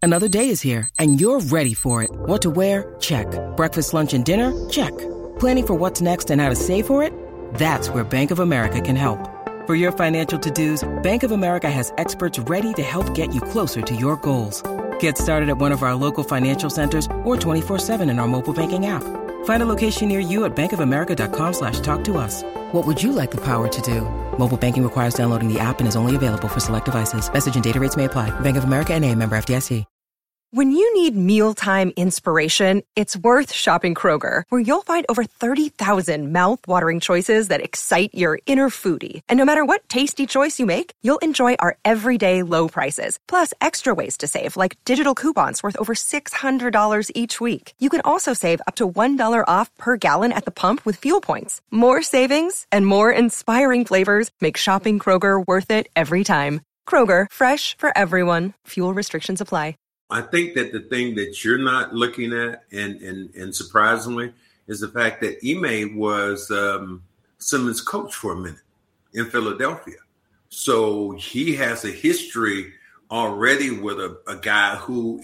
Another day is here, and you're ready for it. What to wear? Check. Breakfast, lunch, and dinner? Check. Planning for what's next and how to save for it? That's where Bank of America can help. For your financial to-dos, Bank of America has experts ready to help get you closer to your goals. Get started at one of our local financial centers or 24/7 in our mobile banking app. Find a location near you at bankofamerica.com/talktous. What would you like the power to do? Mobile banking requires downloading the app and is only available for select devices. Message and data rates may apply. Bank of America N.A., member FDIC. When you need mealtime inspiration, it's worth shopping Kroger, where you'll find over 30,000 mouth-watering choices that excite your inner foodie. And no matter what tasty choice you make, you'll enjoy our everyday low prices, plus extra ways to save, like digital coupons worth over $600 each week. You can also save up to $1 off per gallon at the pump with fuel points. More savings and more inspiring flavors make shopping Kroger worth it every time. Kroger, fresh for everyone. Fuel restrictions apply. I think that the thing that you're not looking at, and surprisingly, is the fact that Ime was Simmons' coach for a minute in Philadelphia. So he has a history already with a guy who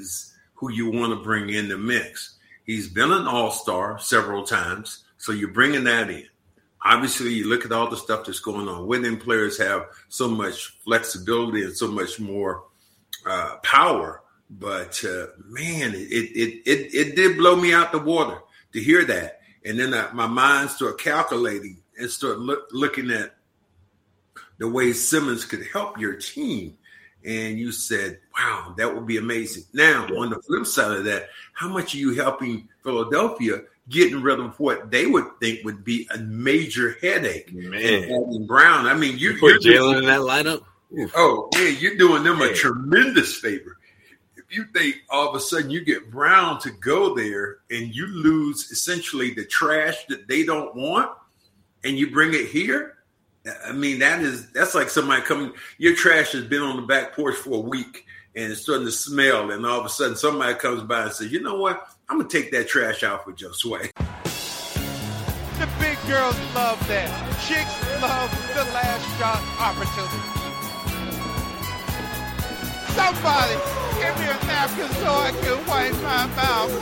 you want to bring in the mix. He's been an all-star several times, so you're bringing that in. Obviously, you look at all the stuff that's going on. Women players have so much flexibility and so much more power. But man, it did blow me out the water to hear that. And then my mind started calculating and started looking at the way Simmons could help your team. And you said, wow, that would be amazing. Now, on the flip side of that, how much are you helping Philadelphia getting rid of what they would think would be a major headache? Man, Brown, I mean, you put Jalen in that lineup? Oh, man, you're doing them a tremendous favor. You think all of a sudden you get Brown to go there and you lose essentially the trash that they don't want and you bring it here. I mean, that's like somebody coming, your trash has been on the back porch for a week and it's starting to smell. And all of a sudden somebody comes by and says, you know what? I'm going to take that trash out for Josue. The big girls love that. Chicks love the last shot opportunity. Somebody give me a napkin so I can wipe my mouth.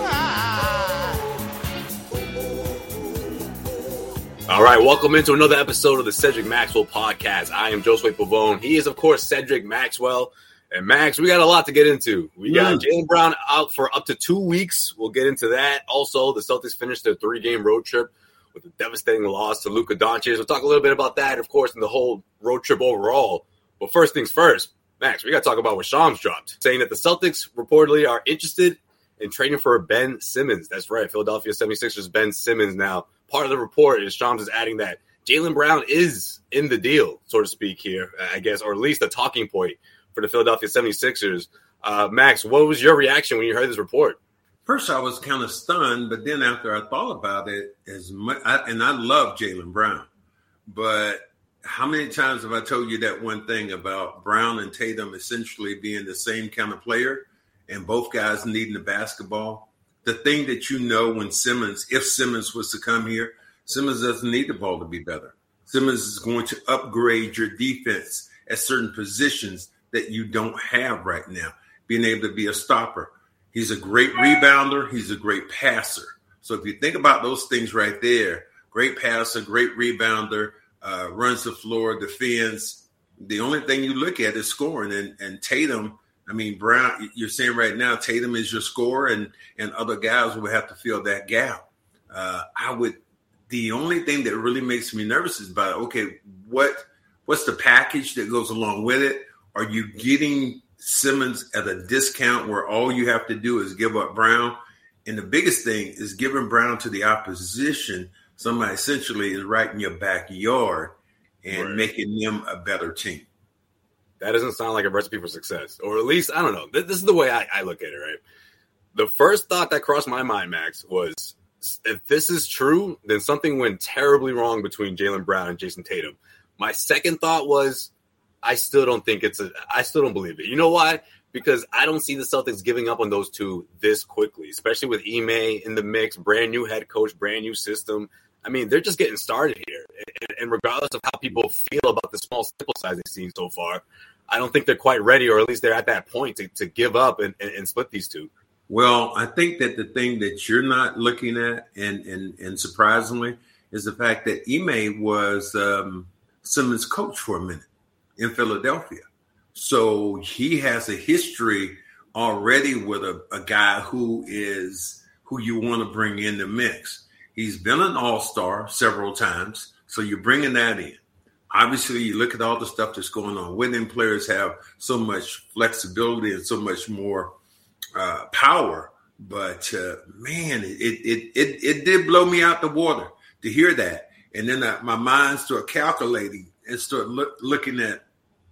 All right, welcome into another episode of the Cedric Maxwell Podcast. I am Josue Pavone. He is, of course, Cedric Maxwell. And Max, we got a lot to get into. We got Jaylen Brown out for up to 2 weeks. We'll get into that. Also, the Celtics finished their 3-game road trip with a devastating loss to Luka Doncic. We'll talk a little bit about that, of course, and the whole road trip overall. But first things first. Max, we got to talk about what Shams dropped, saying that the Celtics reportedly are interested in trading for Ben Simmons. That's right, Philadelphia 76ers Ben Simmons now. Part of the report is Shams is adding that Jaylen Brown is in the deal, so to speak here, I guess, or at least a talking point for the Philadelphia 76ers. Max, what was your reaction when you heard this report? First, I was kind of stunned, but then after I thought about it, I love Jaylen Brown, but how many times have I told you that one thing about Brown and Tatum essentially being the same kind of player and both guys needing the basketball? The thing that you know when if Simmons was to come here, Simmons doesn't need the ball to be better. Simmons is going to upgrade your defense at certain positions that you don't have right now, being able to be a stopper. He's a great rebounder. He's a great passer. So if you think about those things right there, great passer, great rebounder, runs the floor, defends. The only thing you look at is scoring. And Tatum, I mean, Brown, you're saying right now Tatum is your scorer and other guys will have to fill that gap. The only thing that really makes me nervous is about, okay, what's the package that goes along with it? Are you getting Simmons at a discount where all you have to do is give up Brown? And the biggest thing is giving Brown to the opposition. Somebody essentially is right in your backyard and making them a better team. That doesn't sound like a recipe for success. Or at least, I don't know. This is the way I look at it, right? The first thought that crossed my mind, Max, was if this is true, then something went terribly wrong between Jaylen Brown and Jason Tatum. My second thought was I still don't believe it. You know why? Because I don't see the Celtics giving up on those two this quickly, especially with Ime in the mix, brand new head coach, brand new system. I mean, they're just getting started here. And regardless of how people feel about the small sample size they've seen so far, I don't think they're quite ready, or at least they're at that point to give up and split these two. Well, I think that the thing that you're not looking at, and surprisingly, is the fact that Ime was Simmons' coach for a minute in Philadelphia. So he has a history already with a guy who you want to bring in the mix. He's been an all-star several times, so you're bringing that in. Obviously, you look at all the stuff that's going on. Winning players have so much flexibility and so much more power. But, man, it did blow me out the water to hear that. And then my mind started calculating and started looking at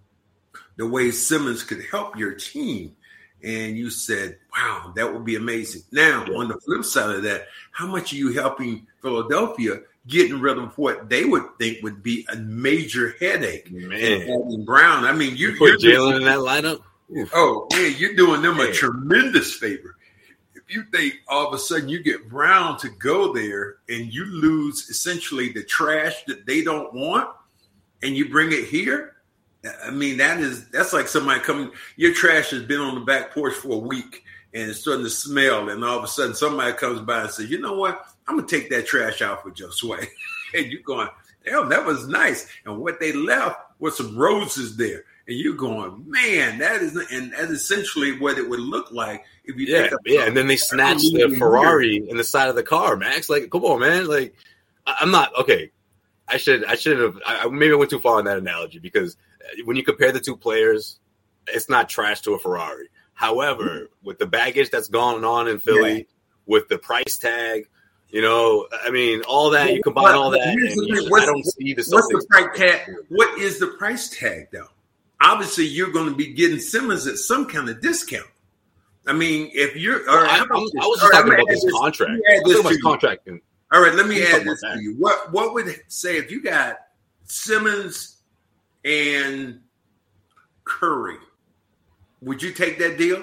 the way Simmons could help your team. And you said, wow, that would be amazing. Now, on the flip side of that, how much are you helping Philadelphia getting rid of what they would think would be a major headache? Man. Brown, I mean, you put Jalen in that lineup? Oof. Oh, man, you're doing them a tremendous favor. If you think all of a sudden you get Brown to go there and you lose essentially the trash that they don't want and you bring it here, I mean, that's like somebody coming, your trash has been on the back porch for a week and it's starting to smell, and all of a sudden somebody comes by and says, you know what, I'm going to take that trash out for Josue. And you're going, damn, that was nice. And what they left was some roses there. And you're going, man, that's essentially what it would look like if you and then they snatched the Ferrari in the side of the car, Max. Like, come on, man. Like, I'm not okay. I should have. Maybe I went too far on that analogy, because when you compare the two players, it's not trash to a Ferrari. However, with the baggage that's gone on in Philly, with the price tag, you know, I mean, all that, you combine all that, and I don't see the. What's the price tag? What is the price tag, though? Obviously, you're going to be getting Simmons at some kind of discount. I mean, if you're, I was just talking about this contract. Contracting. All right, let me add this to you. What would it say if you got Simmons and Curry? Would you take that deal?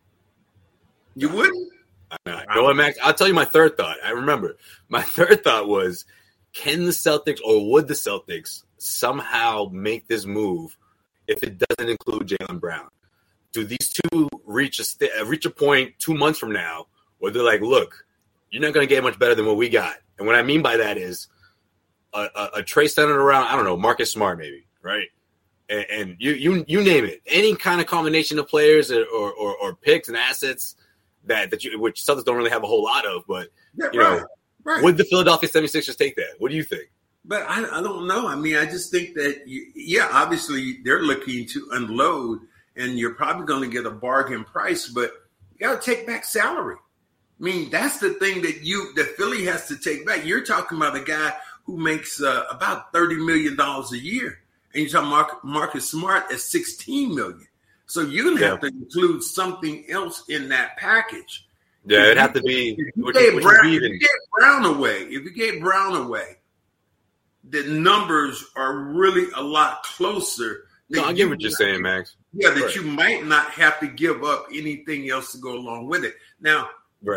You wouldn't? You know what, Max? I'll tell you my third thought. I remember my third thought was, can the Celtics, or would the Celtics somehow make this move if it doesn't include Jaylen Brown? Do these two reach a point 2 months from now where they're like, look, you're not going to get much better than what we got? And what I mean by that is a trade centered around, I don't know, Marcus Smart maybe, right? And you name it. Any kind of combination of players or picks and assets which Celtics don't really have a whole lot of, but would the Philadelphia 76ers take that? What do you think? But I don't know. I mean, I just think that, obviously they're looking to unload, and you're probably going to get a bargain price, but you got to take back salary. I mean, that's the thing that Philly has to take back. You're talking about a guy who makes about $30 million a year, and you're talking Marcus Smart at $16 million. So you're going to have to include something else in that package. Yeah, it'd have to be. If you get Brown away, the numbers are really a lot closer. No, I get what you're saying, Max. Yeah, that you might not have to give up anything else to go along with it. Now,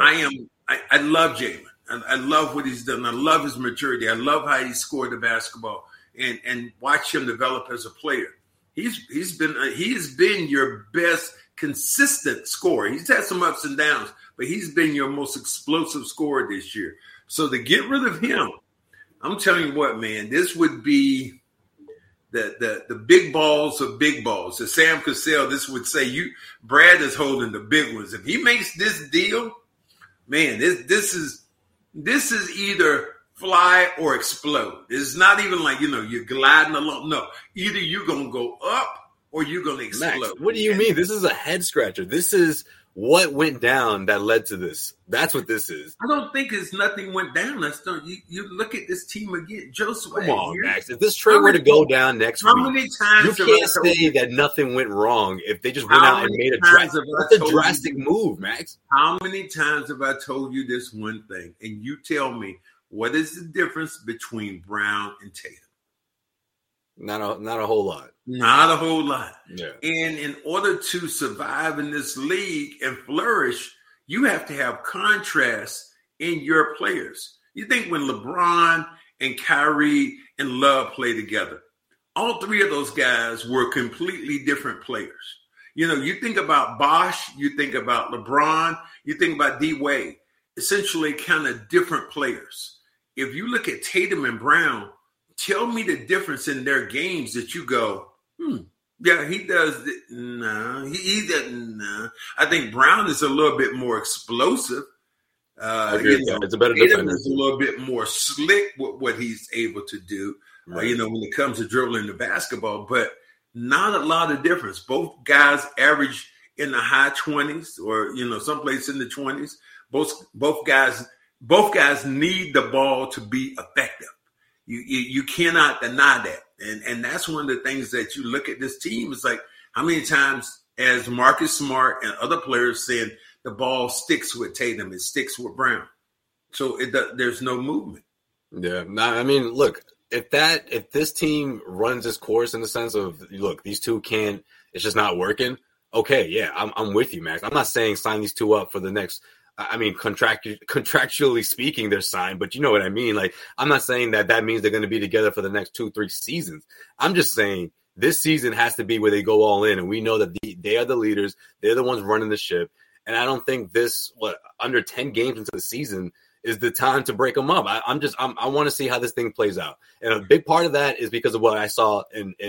I love Jaylen. I love what he's done. I love his maturity. I love how he scored the basketball and watch him develop as a player. He's been your best consistent scorer. He's had some ups and downs, but he's been your most explosive scorer this year. So to get rid of him, I'm telling you what, man, this would be the big balls of big balls. As Sam Cassell, this would say, Brad is holding the big ones. If he makes this deal, man, this is either fly or explode. It's not even like, you're gliding along. No, either you're going to go up or you're going to explode. Max, what do you mean? This is a head scratcher. This is what went down that led to this. That's what this is. I don't think nothing went down. You look at this team again. Joseph, come on, Max. If this trade were to go down next week, many times you can't say that nothing went wrong if they just went out and made a drastic move, Max. How many times have I told you this one thing, and you tell me, what is the difference between Brown and Tatum? Not a whole lot. Not a whole lot. Yeah. And in order to survive in this league and flourish, you have to have contrast in your players. You think when LeBron and Kyrie and Love play together, all three of those guys were completely different players. You know, you think about Bosh, you think about LeBron, you think about D-Wade, essentially kind of different players. If you look at Tatum and Brown, tell me the difference in their games that you go, yeah, he does. No, he doesn't. No. I think Brown is a little bit more explosive. It's a better defender. Is a little bit more slick with what he's able to do, right. When it comes to dribbling the basketball, but not a lot of difference. Both guys average in the high 20s or, someplace in the 20s. Both guys need the ball to be effective. You cannot deny that. And that's one of the things that you look at this team. It's like, how many times as Marcus Smart and other players said the ball sticks with Tatum, it sticks with Brown. So there's no movement. Yeah. I mean, look, if this team runs its course in the sense of, look, these two it's just not working. Okay. Yeah. I'm with you, Max. I'm not saying sign these two up for the next, contractually speaking, they're signed, but you know what I mean? Like, I'm not saying that means they're going to be together for the next 2-3 seasons. I'm just saying this season has to be where they go all in, and we know that they are the leaders. They're the ones running the ship, and I don't think under 10 games into the season is the time to break them up. I want to see how this thing plays out, and a big part of that is because of what I saw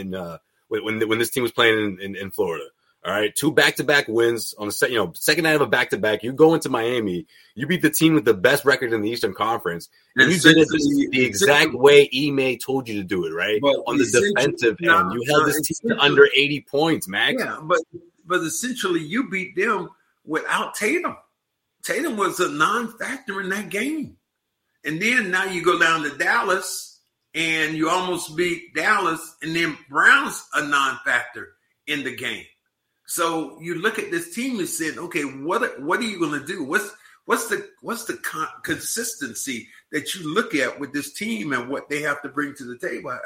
when this team was playing in Florida. All right, 2 back-to-back wins on the second night of a back-to-back. You go into Miami, you beat the team with the best record in the Eastern Conference, and you did it the exact way Ime told you to do it, right? On the defensive end, you held this team to under 80 points, Max. Yeah, but essentially you beat them without Tatum. Tatum was a non-factor in that game, and then now you go down to Dallas and you almost beat Dallas, and then Brown's a non-factor in the game. So you look at this team and say, okay, what are you going to do? What's the consistency that you look at with this team and what they have to bring to the table?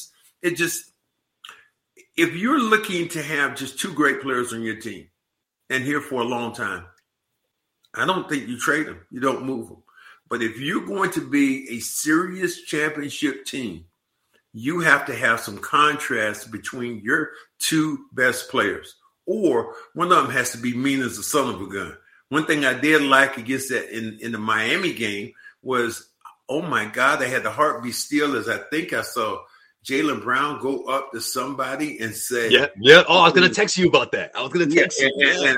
If you're looking to have just 2 great players on your team and here for a long time, I don't think you trade them. You don't move them. But if you're going to be a serious championship team, you have to have some contrast between your 2 best players. Or one of them has to be mean as a son of a gun. One thing I did like against that in the Miami game was, oh my God, they had the heartbeat still as I think I saw Jaylen Brown go up to somebody and say, yeah. Oh, I was going to text you about that. I was going to text you. And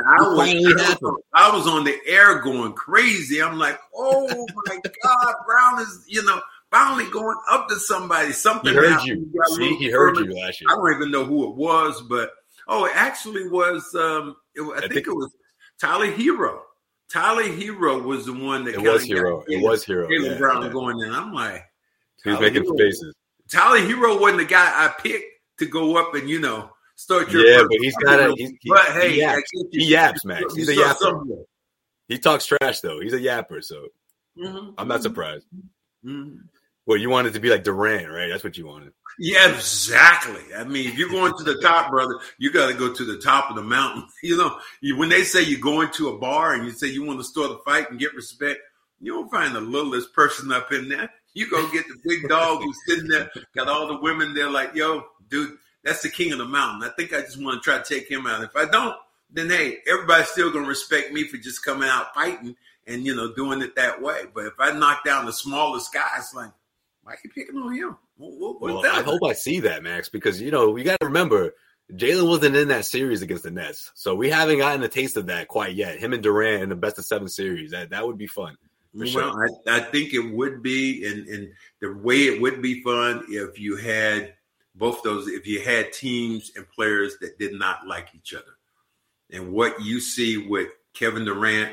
I was on the air going crazy. I'm like, oh my God, Brown is, finally going up to somebody. Something he heard you. See, he heard you last year. I don't even know who it was, but it actually was. I think it was Tyler Hero. Tyler Hero was the one that it was Hero. Jaylen Brown going in. I'm like, he was making faces. Tyler Hero wasn't the guy I picked to go up and start your. Yeah, but he's got he yaps, Max. He's a yapper. He talks trash though. He's a yapper, so I'm not surprised. Mm-hmm. Well, you wanted to be like Durant, right? That's what you wanted. Yeah, exactly. I mean, if you're going to the top, brother, you got to go to the top of the mountain. When they say you're going to a bar and you say you want to start a fight and get respect, you don't find the littlest person up in there. You go get the big dog who's sitting there, got all the women there like, yo, dude, that's the king of the mountain. I think I just want to try to take him out. If I don't, then, hey, everybody's still going to respect me for just coming out fighting and, doing it that way. But if I knock down the smallest guy, it's like, why are you picking on him? I hope I see that, Max, because, we got to remember, Jaylen wasn't in that series against the Nets. So we haven't gotten a taste of that quite yet. Him and Durant in the best-of-7 series. That would be fun. Sure. I think it would be, and the way it would be fun if you had both those, if you had teams and players that did not like each other. And what you see with Kevin Durant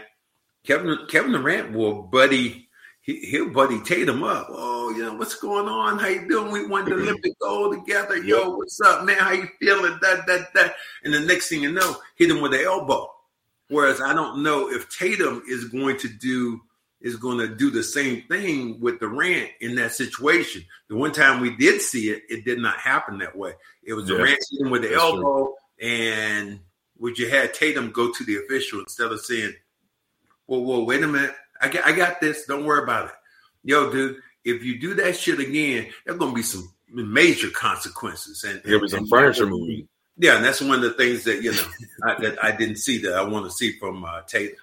will he'll buddy Tatum up. Oh, what's going on? How you doing? We won the Olympic gold together. Yo, what's up, man? How you feeling? That. And the next thing you know, hit him with the elbow. Whereas I don't know if Tatum is going to do the same thing with Durant in that situation. The one time we did see it, it did not happen that way. It was Durant hitting with the elbow, and would you had Tatum go to the official instead of saying, whoa, wait a minute. I got this. Don't worry about it. Yo, dude, if you do that shit again, there's going to be some major consequences. And there was some furniture moving. Yeah, and that's one of the things that, that I didn't see that I want to see from Tatum.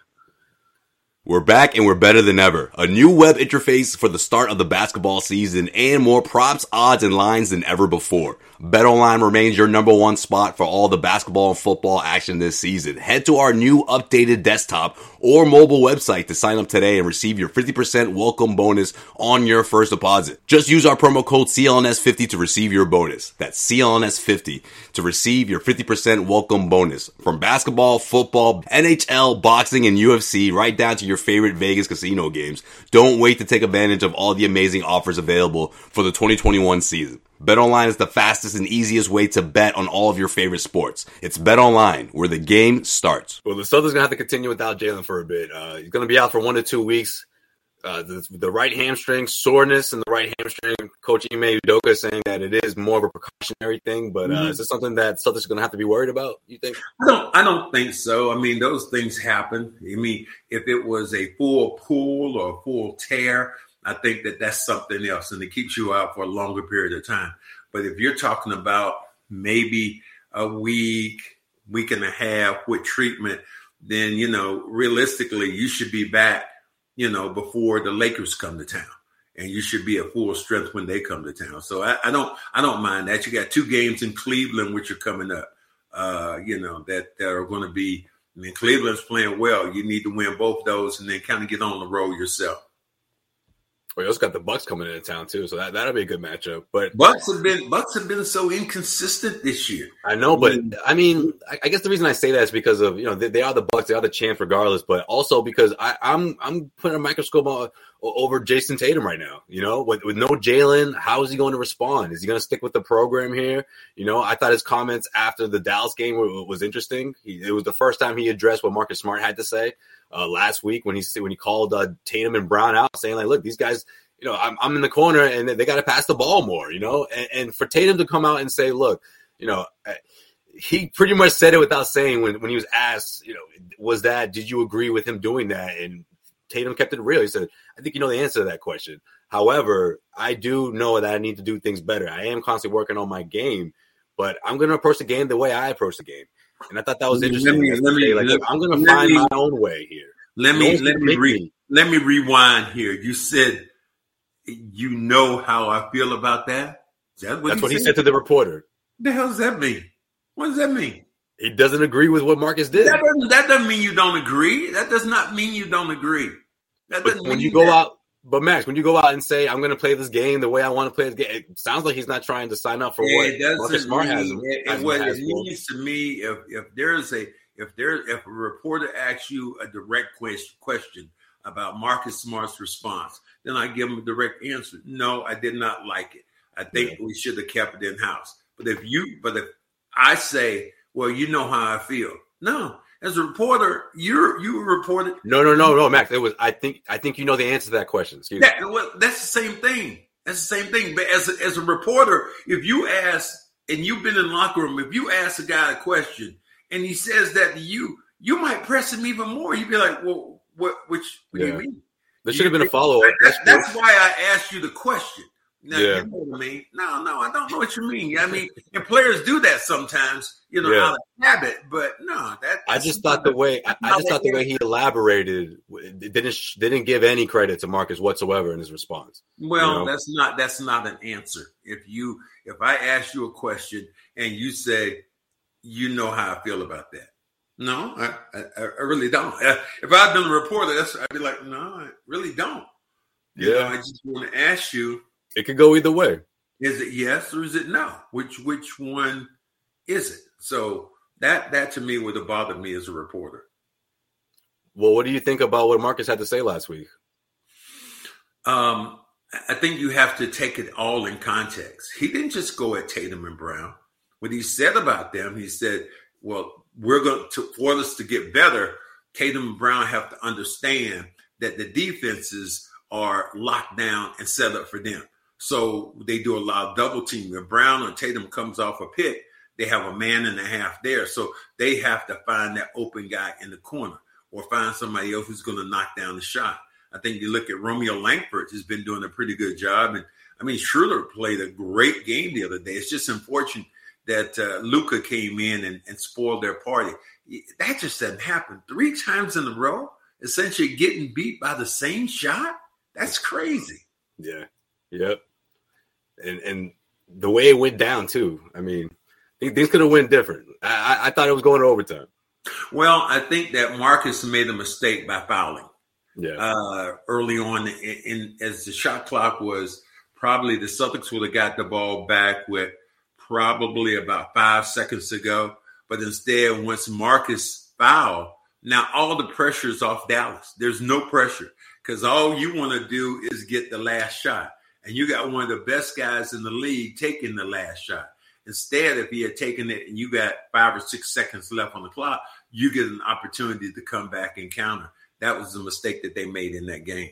We're back and we're better than ever. A new web interface for the start of the basketball season and more props, odds, and lines than ever before. BetOnline remains your number one spot for all the basketball and football action this season. Head to our new updated desktop or mobile website to sign up today and receive your 50% welcome bonus on your first deposit. Just use our promo code CLNS50 to receive your bonus. That's CLNS50 to receive your 50% welcome bonus. From basketball, football, NHL, boxing, and UFC, right down to your favorite Vegas casino games. Don't wait to take advantage of all the amazing offers available for the 2021 season. BetOnline is the fastest and easiest way to bet on all of your favorite sports. It's BetOnline, where the game starts. Well, the Celtics going to have to continue without Jalen for a bit. He's going to be out for 1 to 2 weeks. The right hamstring soreness and the right hamstring, Coach Ime Udoka is saying that it is more of a precautionary thing, but is this something that Celtics are going to have to be worried about, you think? I don't think so. I mean, those things happen. I mean, if it was a full pull or a full tear, I think that's something else, and it keeps you out for a longer period of time. But if you're talking about maybe a week and a half with treatment, then, realistically, you should be back, before the Lakers come to town, and you should be at full strength when they come to town. So I don't mind that. You got 2 games in Cleveland, which are coming up, that are going to be, I mean, Cleveland's playing well. You need to win both those and then kind of get on the road yourself. We also got the Bucks coming into town too, so that'll be a good matchup. But Bucks have been so inconsistent this year. I know, but I mean, I guess the reason I say that is because of they are the Bucks, they are the champ regardless, but also because I'm putting a microscope over Jason Tatum right now. With no Jalen, how is he going to respond? Is he going to stick with the program here? I thought his comments after the Dallas game was interesting. It was the first time he addressed what Marcus Smart had to say. Last week when he called Tatum and Brown out, saying like, look, these guys, I'm in the corner and they got to pass the ball more, and for Tatum to come out and say, look, he pretty much said it without saying when he was asked, did you agree with him doing that? And Tatum kept it real. He said, I think you know the answer to that question. However, I do know that I need to do things better. I am constantly working on my game, but I'm going to approach the game the way I approach the game. And I thought that was interesting. I'm going to find my own way here. Let me rewind here. You said, you know how I feel about that? That's what he said to the reporter. The hell does that mean? What does that mean? He doesn't agree with what Marcus did. That doesn't mean you don't agree. That does not mean you don't agree. But Max, when you go out and say, I'm going to play this game the way I want to play this game, it sounds like he's not trying to sign up for what Marcus Smart has. What it means to me, if a reporter asks you a direct question about Marcus Smart's response, then I give him a direct answer. No, I did not like it. I think we should have kept it in house. But if I say, well, you know how I feel. No. As a reporter, you reported. No, Max. It was. I think you know the answer to that question. Excuse me. That's the same thing. But as a reporter, if you ask, and you've been in the locker room, if you ask a guy a question and he says that to you, you might press him even more. You'd be like, well, what do you mean? There should have been a follow-up. That's why I asked you the question. Now, you know what I mean? No, I don't know what you mean. I mean, and players do that sometimes, out of habit. But no, I just thought the way he elaborated didn't give any credit to Marcus whatsoever in his response. Well, that's not an answer. If I ask you a question and you say, you know how I feel about that. No, I really don't. If I'd been a reporter, I'd be like, no, I really don't. I just want to ask you. It could go either way. Is it yes or is it no? Which one is it? So that to me would have bothered me as a reporter. Well, what do you think about what Marcus had to say last week? I think you have to take it all in context. He didn't just go at Tatum and Brown. What he said about them, he said, well, for us to get better, Tatum and Brown have to understand that the defenses are locked down and set up for them. So they do a lot of double team. If Brown or Tatum comes off a pick, they have a man and a half there. So they have to find that open guy in the corner or find somebody else who's going to knock down the shot. I think you look at Romeo Langford has been doing a pretty good job. And I mean, Schroeder played a great game the other day. It's just unfortunate that Luka came in and spoiled their party. That just doesn't happen 3 times in a row, essentially getting beat by the same shot. That's crazy. Yeah. Yep. And the way it went down too. I mean, things could have went different. I thought it was going to overtime. Well, I think that Marcus made a mistake by fouling. Yeah. Early on, as the shot clock was, probably the Celtics would have got the ball back with probably about 5 seconds to go. But instead, once Marcus fouled, now all the pressure is off Dallas. There's no pressure because all you want to do is get the last shot. And you got one of the best guys in the league taking the last shot. Instead, if he had taken it and you got 5 or 6 seconds left on the clock, you get an opportunity to come back and counter. That was the mistake that they made in that game.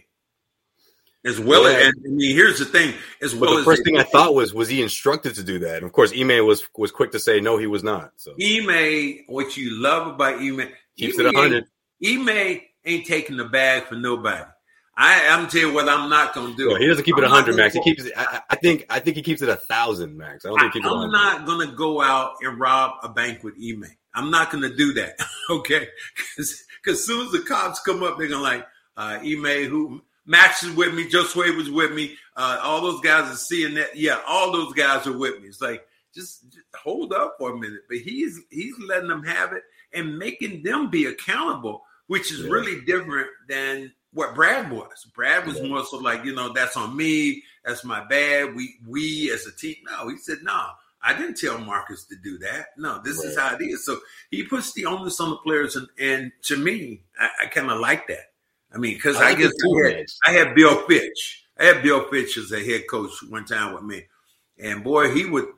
As well as, I mean, here's the thing. The first thing I thought was he instructed to do that? And of course, Ime was quick to say no, he was not. So Ime, what you love about Ime, keeps it 100. Ime ain't taking the bag for nobody. I'm telling you what I'm not going to do. No, he doesn't keep it 100, Max. He keeps it. I think he keeps it 1,000, Max. I don't think he keeps it 100. I'm not going to go out and rob a bank with Ime. I'm not going to do that. Okay, because as soon as the cops come up, they're going to Ime, who Max is with me, Joe Sway was with me, all those guys are seeing that. Yeah, all those guys are with me. It's like just hold up for a minute. But he's letting them have it and making them be accountable, which is really different than what Brad was. Brad was more so like, that's on me. That's my bad. We as a team. No, he said, no, I didn't tell Marcus to do that. No, this is how it is. So he puts the onus on the players. And to me, I kind of like that. I mean, because I had Bill Fitch. I had Bill Fitch as a head coach one time with me. And boy, he would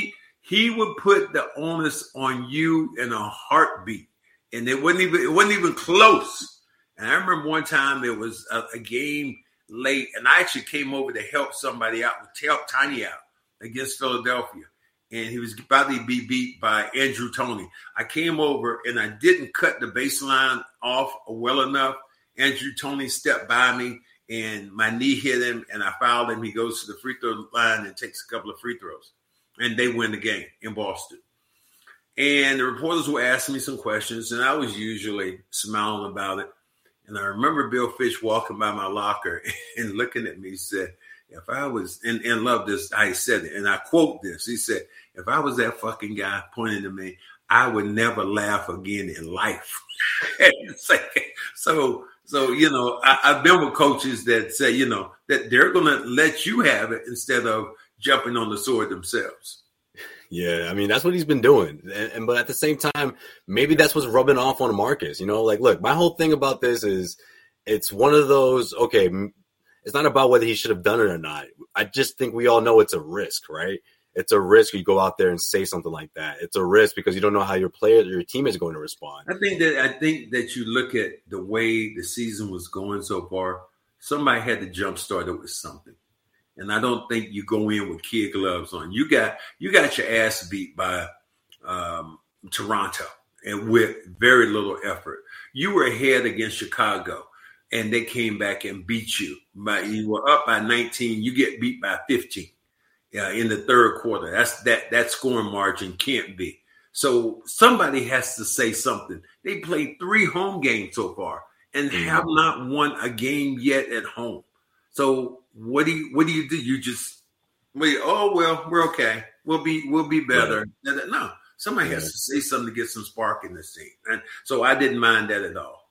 put the onus on you in a heartbeat. And it wasn't even close. And I remember one time it was a game late, and I actually came over to help somebody out, help Tiny out against Philadelphia. And he was about to be beat by Andrew Toney. I came over, and I didn't cut the baseline off well enough. Andrew Toney stepped by me, and my knee hit him, and I fouled him. He goes to the free throw line and takes a couple of free throws. And they win the game in Boston. And the reporters were asking me some questions, and I was usually smiling about it. And I remember Bill Fitch walking by my locker and looking at me. He said, if I was, and love this, I said it, and I quote this. He said, if I was that fucking guy pointing to me, I would never laugh again in life. So I've been with coaches that say, that they're going to let you have it instead of jumping on the sword themselves. Yeah, I mean, that's what he's been doing. But at the same time, maybe that's what's rubbing off on Marcus. Look, my whole thing about this is it's one of those, okay, it's not about whether he should have done it or not. I just think we all know it's a risk, right? It's a risk you go out there and say something like that. It's a risk because you don't know how your team is going to respond. I think that you look at the way the season was going so far, somebody had to jumpstart it with something. And I don't think you go in with kid gloves on. You got your ass beat by Toronto, and with very little effort. You were ahead against Chicago, and they came back and beat you. You were up by 19. You get beat by 15 in the third quarter. That scoring margin can't be. So somebody has to say something. They played 3 home games so far and have not won a game yet at home. So what do you do? You just we're okay. We'll be better. Right. No, somebody has to say something to get some spark in this team. And so I didn't mind that at all.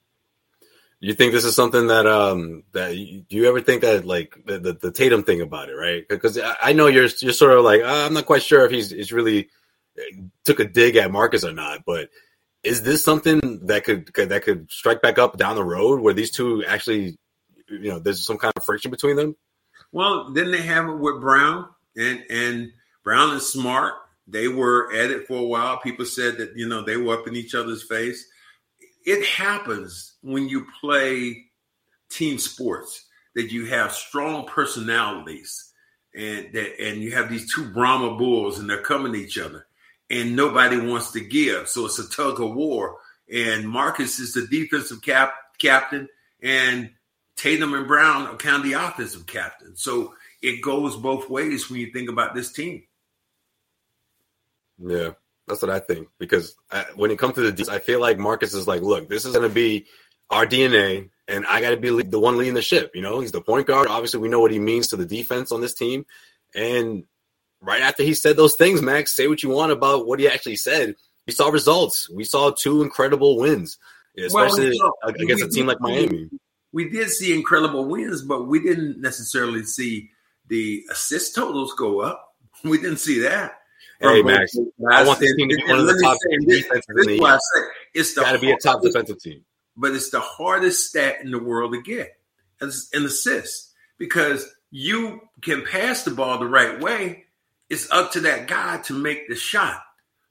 You think this is something that do you ever think that like the Tatum thing about it, right? Because I know you're sort of like I'm not quite sure if he's really took a dig at Marcus or not, but is this something that could strike back up down the road where these two actually, there's some kind of friction between them? Well, didn't they have it with Brown? And Brown is smart. They were at it for a while. People said that, they were up in each other's face. It happens when you play team sports that you have strong personalities and you have these two Brahma bulls and they're coming to each other and nobody wants to give. So it's a tug of war. And Marcus is the defensive captain and Tatum and Brown are kind of the offensive captain. So it goes both ways when you think about this team. Yeah, that's what I think. Because when it comes to the defense, I feel like Marcus is like, look, this is going to be our DNA, and I got to be the one leading the ship. You know, he's the point guard. Obviously, we know what he means to the defense on this team. And right after he said those things, Max, say what you want about what he actually said. We saw results. We saw 2 incredible wins, especially against a team like Miami. We did see incredible wins, but we didn't necessarily see the assist totals go up. We didn't see that. Hey, Max, I want this team to be one of the top defenses in the league. It's got to be a top defensive team. But it's the hardest stat in the world to get, an assist, because you can pass the ball the right way. It's up to that guy to make the shot.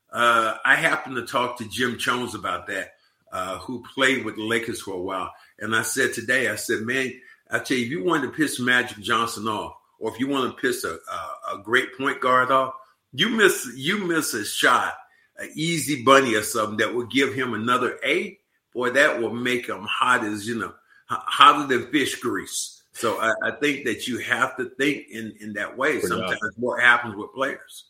I happened to talk to Jim Jones about that, who played with the Lakers for a while. And I said today, man, I tell you, if you wanted to piss Magic Johnson off, or if you want to piss a great point guard off, you miss a shot, an easy bunny or something that will give him another A. Boy, that will make him hot as, hotter than fish grease. So I think that you have to think in that way. Sometimes what happens with players.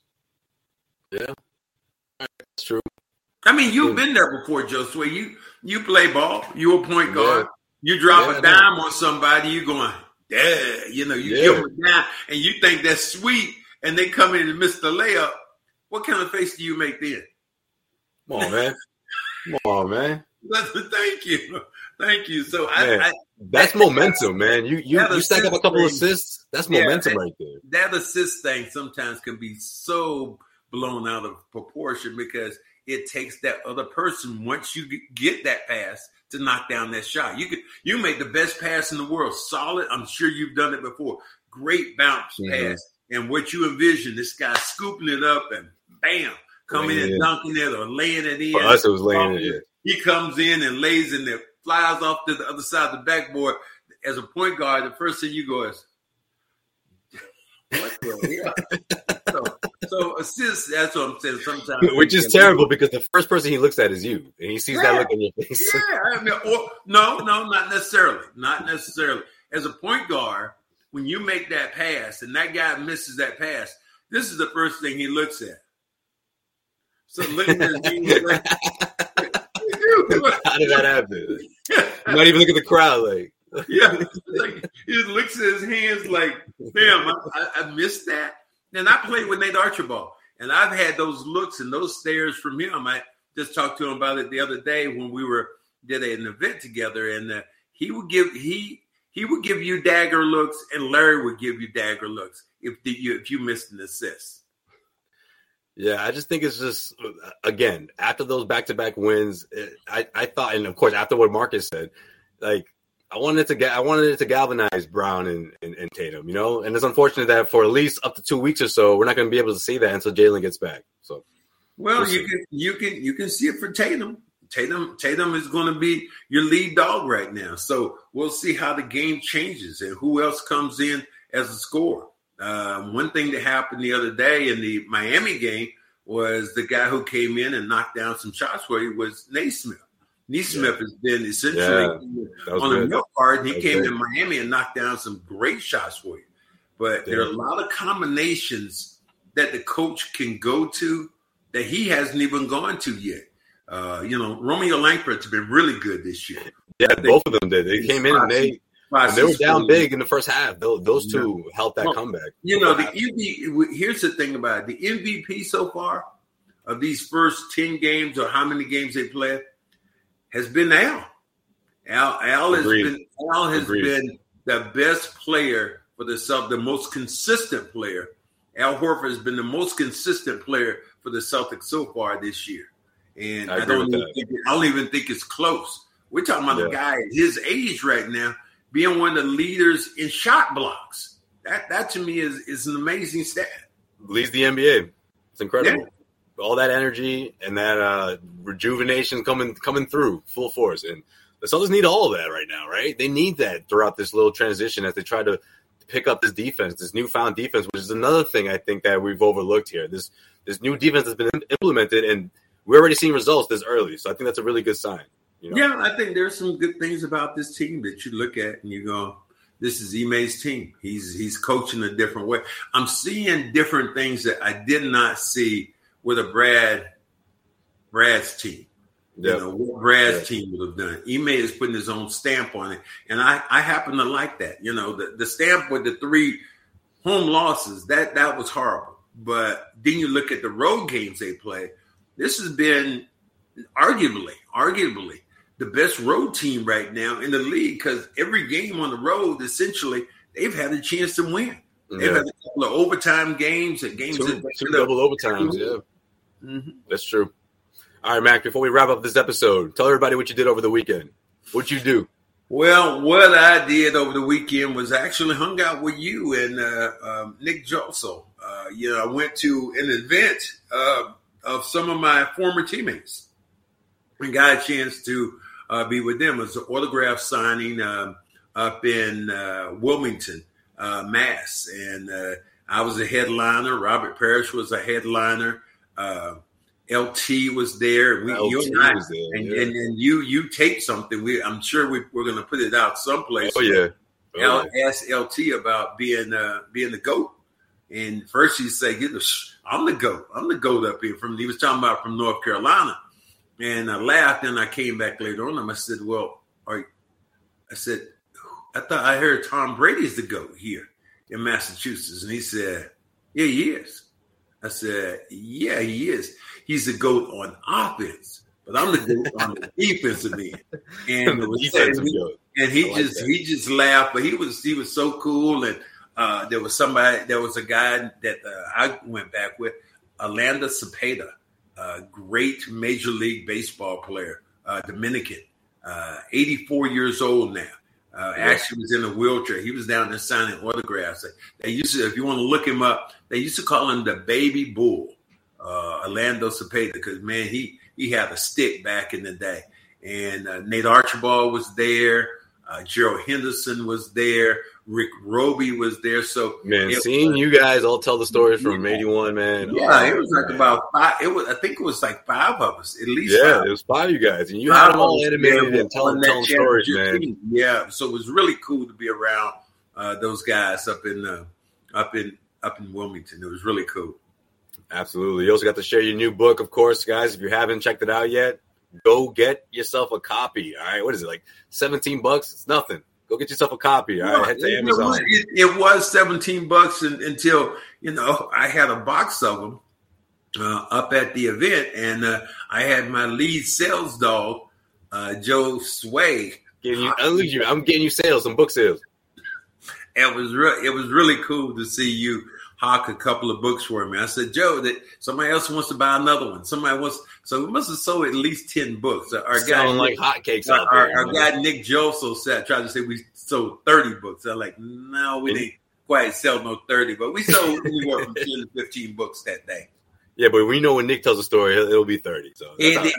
Yeah, that's true. I mean, you've been there before, Josue. You play ball. You a point guard. Yeah. You drop a dime on somebody. You going, give them a dime, and you think that's sweet, and they come in and miss the layup. What kind of face do you make then? Come on, man. Come on, man. Thank you. So that's momentum, man. You stack up a couple of assists. That's momentum right there. That assist thing sometimes can be so blown out of proportion because it takes that other person, once you get that pass, to knock down that shot. You make the best pass in the world, solid. I'm sure you've done it before. Great bounce pass, and what you envision, this guy scooping it up and bam, coming in and dunking it or laying it in. For us, it was laying it in. He comes in and lays in there, flies off to the other side of the backboard. As a point guard, the first thing you go is, what the hell? So assist, that's what I'm saying sometimes. Which is terrible because the first person he looks at is you. And he sees that look in your face. Yeah, I mean, no, not necessarily. Not necessarily. As a point guard, when you make that pass and that guy misses that pass, this is the first thing he looks at. So look at this. How did that happen? You might even look at the crowd like. Yeah, he just looks at his hands like, damn, I missed that. And I played with Nate Archibald, and I've had those looks and those stares from him. I just talked to him about it the other day when we did an event together, and he would give you dagger looks, and Larry would give you dagger looks if you missed an assist. Yeah, I just think it's just, again, after those back-to-back wins, I thought, and of course, after what Marcus said, like, I wanted it to galvanize Brown and Tatum, and it's unfortunate that for at least up to 2 weeks or so, we're not going to be able to see that until Jalen gets back. So, well, you can see it for Tatum. Tatum is going to be your lead dog right now. So we'll see how the game changes and who else comes in as a scorer. One thing that happened the other day in the Miami game was the guy who came in and knocked down some shots for you was Naismith. Naismith has been essentially on the milk card. He came in Miami and knocked down some great shots for you. But there are a lot of combinations that the coach can go to that he hasn't even gone to yet. Romeo Langford's been really good this year. Yeah, both of them did. They came in and they were down big in the first half. Those two helped that comeback. Here's the thing about it. The MVP so far of these first 10 games or how many games they played has been Al. Al has been the best player for the Celtics, the most consistent player. Al Horford has been the most consistent player for the Celtics so far this year. And I don't even think it's close. We're talking about a guy at his age right now being one of the leaders in shot blocks. That to me is an amazing stat. Leads the NBA. It's incredible. Yeah. All that energy and that rejuvenation coming through full force. And the Celtics need all of that right now, right? They need that throughout this little transition as they try to pick up this defense, this newfound defense, which is another thing I think that we've overlooked here. This new defense has been implemented, and we're already seeing results this early. So I think that's a really good sign. You know? Yeah, I think there's some good things about this team that you look at and you go, this is Ime's team. He's coaching a different way. I'm seeing different things that I did not see with a Brad's team. Yep. You know, what Brad's team would have done. Ime is putting his own stamp on it. And I happen to like that. You know, the stamp with the 3 home losses, that was horrible. But then you look at the road games they play. This has been arguably the best road team right now in the league, because every game on the road, essentially, they've had a chance to win. Yeah. They've had a couple of overtime games and games. Two double overtimes, yeah. Mm-hmm. That's true. All right, Mac, before we wrap up this episode, tell everybody what you did over the weekend. What'd you do? Well, what I did over the weekend was actually hung out with you and Nick Jolso. I went to an event of some of my former teammates and got a chance to be with them. It was an autograph signing up in Wilmington, Mass. And I was a headliner. Robert Parrish was a headliner. LT was there. And you taped something. I'm sure we're going to put it out someplace. Oh yeah. Asked LT about being the GOAT. And first he said, I'm the GOAT. I'm the GOAT up here. He was talking about from North Carolina. And I laughed, and I came back later on. I said, I thought I heard Tom Brady's the GOAT here in Massachusetts. And he said, yeah, he is. I said, yeah, he is. He's the GOAT on offense, but I'm the GOAT on the defensive end. And he just laughed, but he was so cool. And there was a guy that I went back with, Orlando Cepeda, a great Major League Baseball player, Dominican, 84 years old now. Actually was in a wheelchair. He was down there signing autographs. They used to, if you want to look him up, they used to call him the Baby Bull, Orlando Cepeda, because, man, he had a stick back in the day. And Nate Archibald was there. Gerald Henderson was there. Rick Roby was there. So, man, seeing you guys all tell the stories from 81, man. Yeah, it was like about 5. I think it was like 5 of us, at least. Yeah, it was 5 of you guys, and you had them all animated and telling stories, man. Yeah, so it was really cool to be around those guys up in Wilmington. It was really cool. Absolutely. You also got to share your new book, of course, guys. If you haven't checked it out yet, go get yourself a copy. All right, what is it, like $17? It's nothing. Go get yourself a copy. All right, head to Amazon. It was $17 until I had a box of them up at the event, and I had my lead sales dog, Joe Sway. I'm getting you sales, some book sales. It was really cool to see you hawk a couple of books for me. I said, Joe, that somebody else wants to buy another one. So we must have sold at least 10 books. Our guy, like hotcakes out there. Our guy Nick Jolso tried to say we sold 30 books. I'm like, no, we didn't quite sell no 30, but we sold anywhere from 10 to 15 books that day. Yeah, but we know when Nick tells a story, it'll be 30. So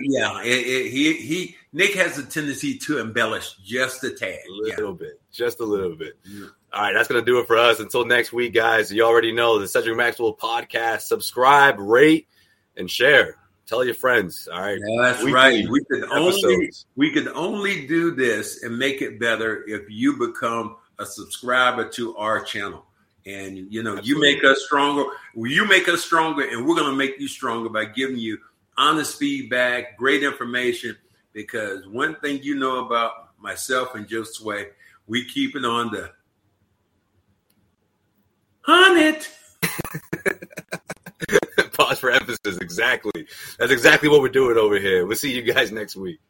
Nick has a tendency to embellish just a tad, just a little bit. Yeah. All right, that's going to do it for us. Until next week, guys, you already know the Cedric Maxwell podcast. Subscribe, rate, and share. Tell your friends. All right. Yeah, that's right. We could only do this and make it better if you become a subscriber to our channel. And, you make us stronger. You make us stronger, and we're going to make you stronger by giving you honest feedback, great information, because one thing you know about myself and Joe Sway, we keep it on the it. Pause for emphasis. Exactly. That's exactly what we're doing over here. We'll see you guys next week.